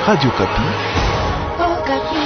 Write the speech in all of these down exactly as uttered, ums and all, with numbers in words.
Radio Kapi. Oh, Kapi.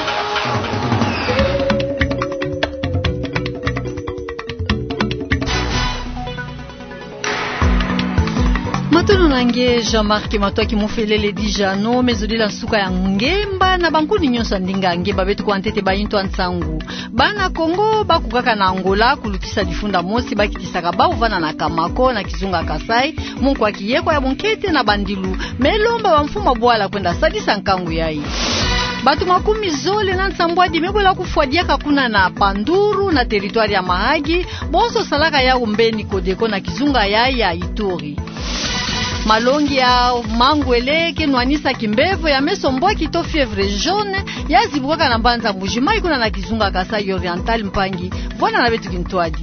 Matono nange Jean-Marc Matwaki Mofelele Dijano mezodila nsuka ya ngemba na bankuni nyonso ndinga ngeba betu kwa ntete bayinto ansangu bana Kongo bakukaka na Angola kulutisa difunda mosi bakitisaka bauvana na Kamako na Kizunga Kasai mungu akiyeko ya Bonkete na Bandilu melomba bamfuma bwala kwenda sadisa nkangu yai batu makumi zole na nsambwadi mebola kufuadia kakuna na Panduru na teritwari ya Mahagi bonso salaka ya umbeni Kodeko na Kizunga yai ya Ituri malongi ya mangwele kenwanisa kimbevo ya mesombwa kito fievre jaune ya zibwaka na mbanza mbujima ikuna na Kizunga Kasai Oriental mpangi vona na betu kintwadi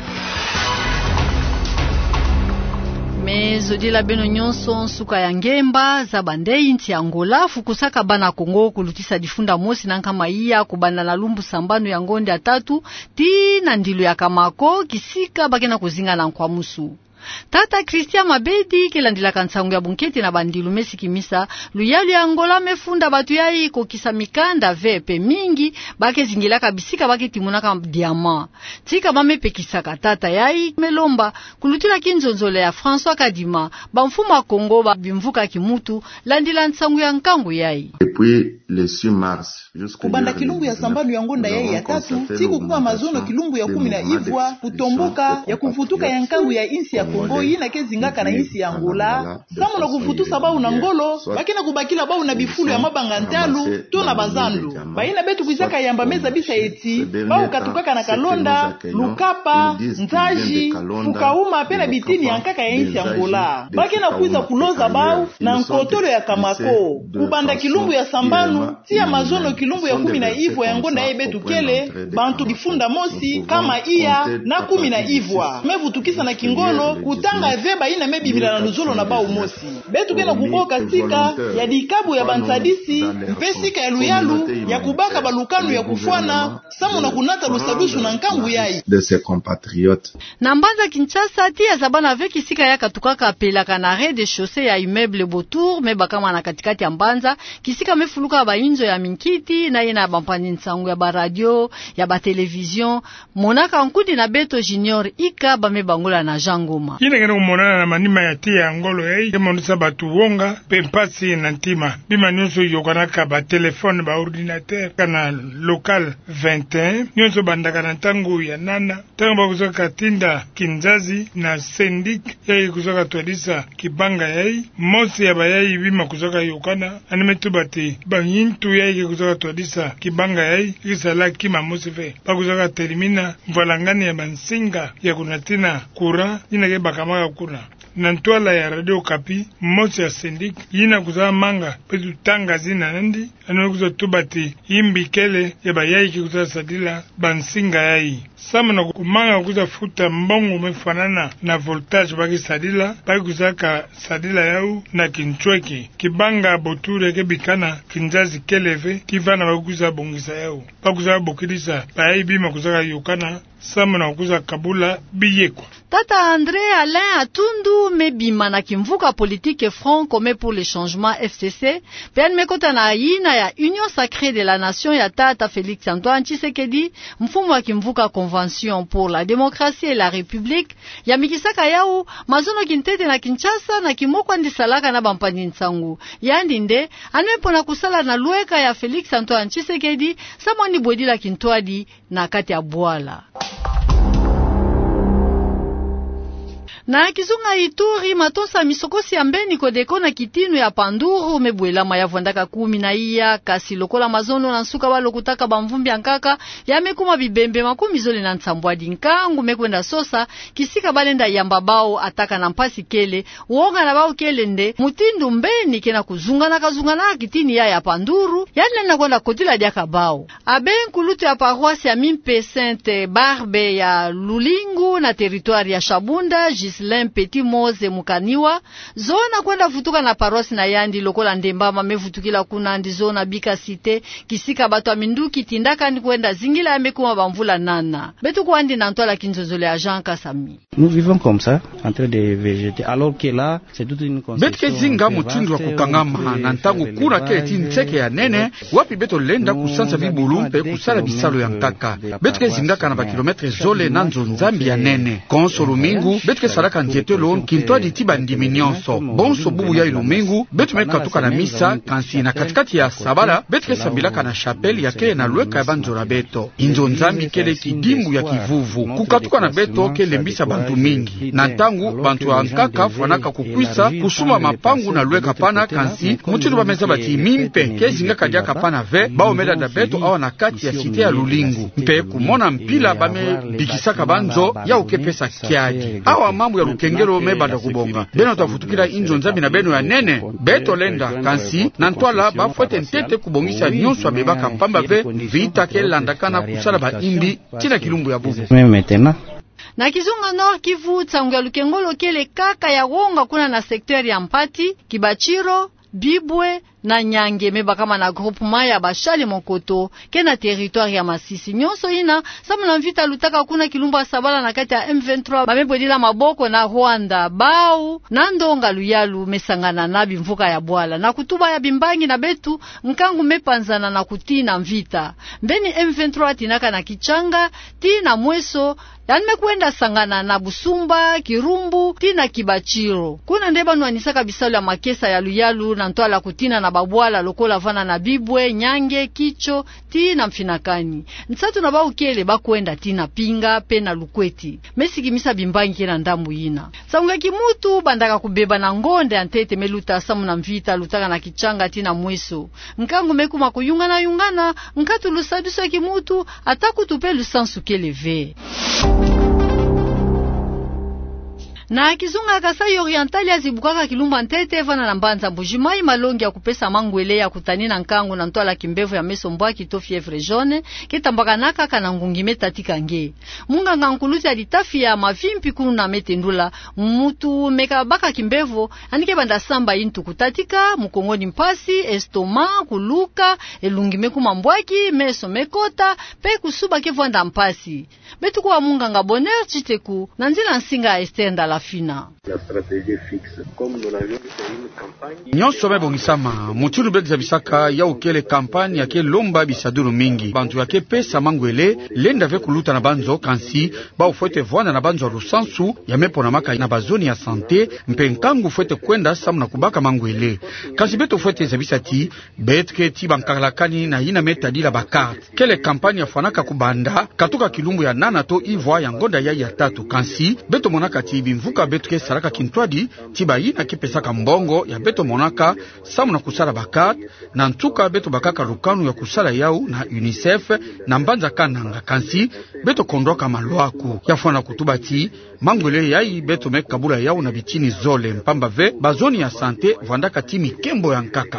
mezodila beno nyonso nsuka ya ngemba za bandei nti Angola fukusaka bana Kongo kulutisa difunda mosi na nkama iya kubanda na lumbu sambano ya ngonde atatu ti na ndilu ya Kamako kisika bakena kuzinga na nkwamusu Tata Christian Mabedi kelandila kansangu ya Bonkete na Bandilu mesi kimisa luyalu ya Angola mefunda batu yai kokisa mikanda vepe mingi bake zingila kabisika bake timunaka diamant tika bame pekisaka tata yai melomba kulutila kinzonzole ya François Kadima bamfuma Kongo ba bimvuka kimutu landila nsangu ya nkangu yai depuis le six mars kubanda kilumbu ya sambanu ya ngonda yai ya tatu siku kuwa mazono kilumbu ya kumi na ivwa kutomboka ya kufutuka ya nkangu ya insi ya Kongo ina kezingaka na insi ya Angola samu na kufutusa bau na ngolo bakina kubakila bau na bifulu ya mabanga ntalu to na bazandu baina betu kwizaka yamba meza bisa eti bau katukaka na Kalonda Lukapa Nzaji Fukauma pena bitini ya nkaka ya insi ya Angola bakina kuiza kuloza bau na nkotolo ya Kamako kubanda kilumbu ya sambanu tia mazono kilumbu ya kumi na ivwa ya ngonda ya betu kele bantu difunda mosi kama iya na kumi na ivwa mevu tukisa na Kingolo kutanga veba ina mebibila na luzolo na bau mosi betu kena kuboka sika ya dikabu ya bansadisi mpesika ya luyalu ya kubaka balukanu ya kufwana samu na kunata lusadusu na nkangu yai de ses compatriotes na mbanza Kinshasa tia zabana veki sika ya katukaka pelaka na rez de chaussée ya immeuble Botour meba kama na katikati ya mbanza kisika mefuluka ba inzo ya minkiti na yena bampani nsangu ya ba radio ya ba television monaka nkudi na Beto Junior Ika ba mebangola na Jangoma Yine kena kumonana na manima ya tia ngolo yai kema nusa batu wonga pempasi na ntima bima nyonso yokanaka ba telefone ba ordinateur kana local vingt et un nyonso bandaka na tangu ya nana tangu ba kusoka tinda Kinzazi na Sendik yai kusoka tuadisa kibanga yai mosi ya bayai bima kusoka yokana animetu bati banyintu yai kusoka tuadisa kibanga yai kisala kima mosi fe ba kusoka terimina mvalangani ya mansinga ya kunatina kura yine ke bakamaka kuna nantwala ya Radio Kapi mosi ya Sendik yina kuzaa manga petu tanga zina nandi anu kuzo tubati imbikele ya bayai ki kuzaa sadila bansinga yai sama na kumanga kuza futa mbongo mefanana na voltage baki sadila baki kuzaa ka sadila yau na kinchweki kibanga Boture ke bikana Kinzazi keleve kivana baki kuzaa bongisa yau baki kuzaa bokidisa bayai bima kuzaa yukana sama na kuza kabula biyeko Tata André Alain Atundu mebima na kimvuka politique Front Commun pour le Changement F C C pen mekota na ina ya Union Sacrée de la Nation ya Tata Félix Antoine Tshisekedi mfumo wa kimvuka Convention pour la Démocratie et la République ya mikisaka yao mazono kintete na Kinshasa na kimoko ndisalaka na bampani nsangu yandi nde anepo na kusala na lueka ya Félix Antoine Tshisekedi samoni bwedila kintwadi na kati ya bwala na Kizunga Ituri matosa misokosi ya mbeni Kodeko na kitinu ya Panduru mebwela mayavondaka kumi na iya kasi lokola mazono na nsuka walo kutaka bamvumbi ankaka ya mekuma bibembe makumi zole na nsambwadi nkangu mekwenda sosa kisika balenda yamba bao ataka na mpasi kele uonga na bao kele nde mutindu mbeni kena kuzunga na kazunga na kitini ya ya Panduru yani na kwenda kotila diaka bao aben kulutu ya paroisse ya Mimpe Sainte Barbe ya Lulingu na territoire ya Shabunda jis Gislin Petit Mose Mukaniwa zona kwenda futuka na parosi na yandi lokola ndembama mevutukila kuna ndi zona bika site kisika bato aminduki tindaka ni kwenda zingila yamekuma bamvula nana betu kwandi na ntola kinzozole agent Kasami. Nous vivons comme ça en train de végéter alors que là c'est toute une conception. Betke zinga mutindu wa kukangama na ntangu kuna kele tintseke ya nene wapi beto lenda kusansa vibulumpe kusala bisalo ya nkaka. Betke zinga kana ba kilometre zole na nzonzambi ya nene. Konso lumingu betke salaka ntietelo kintoa di tiba ndiminyonso. Bonso bubu ya ilumingu betu meka tuka na misa kansi na katikati ya sabala betke sambilaka na chapelle ya kele na lueka ya banzora beto. Inzonzambi kele kidimbu ya kivuvu. Kukatuka na beto kele mbisa bantu mingi. Na ntangu bantu wa nkaka fanaka kukwisa kusuma mapangu na lueka pana kansi mutidu bameza bati mimpe kezinga kadia kapana ve bao meda da beto awa na kati ya site ya lulingu mpe kumona mpila bame bikisaka banzo ya ukepesa kiadi awa mambu ya lukengelo mebanda kubonga beno tafutukila inzo nzambi na beno ya nene beto lenda kansi na ntwala bafwete ntete kubongisa nyonso abebaka pamba ve vita ke landakana kusala ba imbi tina kilumbu ya bubu na Kizunga Nord Kivu tsangu ya lukengolo kele kaka ya wonga kuna na sektori ya Mpati, Kibachiro, Bibwe na Nyange meba kama na groupement ya Bashali Mokoto ke na territoire ya Masisi nyonso ina samuna mvita lutaka kuna kilumba sabala na kati ya M vingt-trois bamebodila maboko na Rwanda bau na ndonga luyalu mesangana na bimvuka ya bwala na kutuba ya bimbangi na betu nkangu mepanzana na kutina mvita mbeni M vingt-trois tinaka na Kichanga tina Mweso yani mekwenda sangana na Busumba, Kirumbu, tina Kibachiro. Kuna ndeba nuanisaka bisalo ya makesa ya luyalu na ntoala kutina na babwala lokola vana na Bibwe, Nyange, Kicho, tina Mfinakani. Nsatu na bau kele bakwenda tina Pinga, pena Lukweti. Mesiki misa bimbangi kena ndambu ina. Saunga kimutu bandaka kubeba na ngonde antete meluta samu na mvita lutaka na Kichanga tina Mweso. Nkangu mekuma kuyungana yungana, nkatu lusaduso kimutu, ataku tupe lusansu kele ve. Na Kizunga Kasai Orientali ya zibukaka kilumba ntete vana na mbanza mbujimai malongi ya kupesa mangwele ya kutani na nkangu na ntoala kimbevu ya meso mbwa kito fievre jaune kitambaka naka kana ngungime tatika nge. Munga ngankuluti ya ditafi ya mavimpi kunu na metendula mutu meka baka kimbevu anike banda samba intu kutatika mukongoni mpasi estoma kuluka elungime kumambwaki meso mekota pe kusuba kevwanda mpasi. Betu kwa munga nga bonheur chiteku na nzila nsinga estenda la fina. Nyonso mebongisama mutulu bekza bisaka ya ukele kampani yake lomba bisaduru mingi bantu yake pesa mangwele lenda ve kuluta na banzo kansi ba ufwete vwana na banzo rusansu ya mepo na maka na bazoni ya sante mpenkangu ufwete kwenda samu na kubaka mangwele kansi beto ufwete zabisati betke ti bankarlakani na ina metadila bakart kele kampani ya fanaka kubanda katuka kilumbu ya nana to ivwa ya ngonda ya ya tatu kansi beto monaka ti bimvuka betke saraka kintwadi ti bayina kipesaka mbongo ya beto monaka samu na kusala bakat na ntuka beto bakaka lukanu ya kusala yau na UNICEF na mbanza kananga kansi beto kondoka malwaku yafwana kutubati mangwele yai beto mekabula yau na bitini zole mpamba ve bazoni ya sante vandaka timi kembo ya nkaka.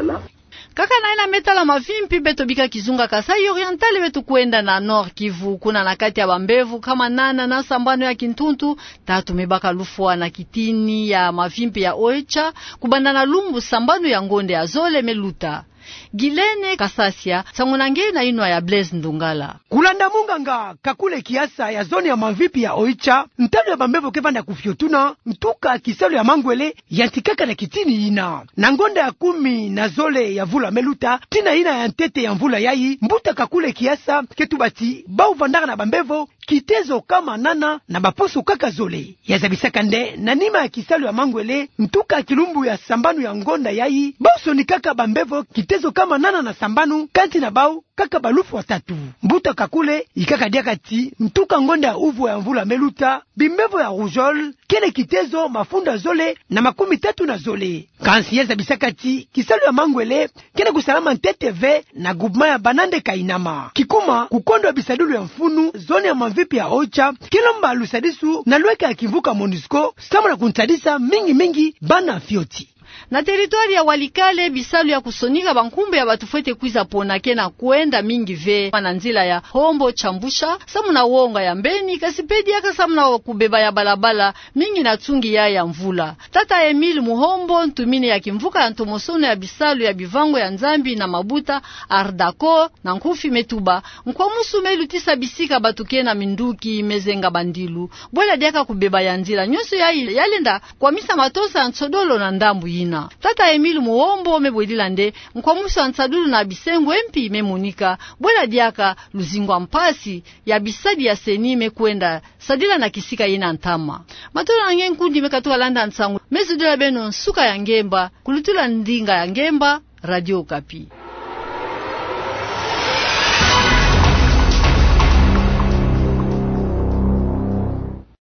Kaka na ina metala mavimpi beto bika Kizunga Kasai Orientali betu kwenda na Nord Kivu kuna na kati ya bambevu kama nana na sambano ya Kintuntu tatu mebaka lufua na kitini ya mavimpi ya Oicha kubanda na lumbu sambano ya ngonde ya Zole meluta. Gilene Kasasia sangunange na inwa ya Blaise Ndungala kulanda munganga kakule kiasa ya zoni ya mavipi ya Oicha ntano ya bambevo kevanda kufyotuna mtuka kisalo ya mangwele yantikaka na kitini ina na ngonda ya kumi na Zole ya vula meluta tina ina ya ntete ya mvula yayi mbuta kakule kiasa ketubati bau vandaka na bambevo kitezo kama nana na baposo kaka Zole ya zabisaka nde na nima ya kisalo ya mangwele mtuka kilumbu ya sambanu ya ngonda yayi boso ni kaka bambevo kitezo kama nana na sambanu kanti na bau kaka balufu watatu mbuta kakule ikaka diakati mtuka ngonda ya uvu ya mvula meluta bimbevo ya rujol kene kitezo mafunda Zole na makumi tatu na Zole kansi yeza bisakati kisalo ya mangwele kene kusalama ntete ve na gubma ya banande kainama kikuma kukondo ya bisadulu ya mfunu zone ya mavipi ya Oicha kilomba lusadisu na lweka ya kivuka Monusco samu na kunsadisa mingi mingi bana fioti. Na teritwari ya Walikale bisalu ya kusonika bankumbe ya batufete kwiza ponake na kuenda mingi ve na nzila ya Hombo Chambusha samuna wonga ya Mbeni kasipedi yaka samuna kubeba ya balabala mingi na tungi ya ya mvula. Tata Emile Muhombo ntumine ya kimvuka ya ntomosono ya bisalu ya bivango ya Nzambi na Mabuta Ardako na Nkufi Metuba nkwa musume lutisa bisika batuke na minduki mezenga bandilu bwela diaka kubeba ya nzila nyonso ya yalenda kwa misa matosa nsodolo na ndambu yina. Tata Emile Muhombo mebwedila nde nkwa musu ansadulu na bisengo empi memunika bwela diaka luzingwa mpasi ya bisadi ya seni mekwenda sadila na kisika yina ntama. Matolo na ngen kundi mekatuwa landa nsangu mezudila beno suka ya ngemba kulutula ndinga ya ngemba Radio Okapi.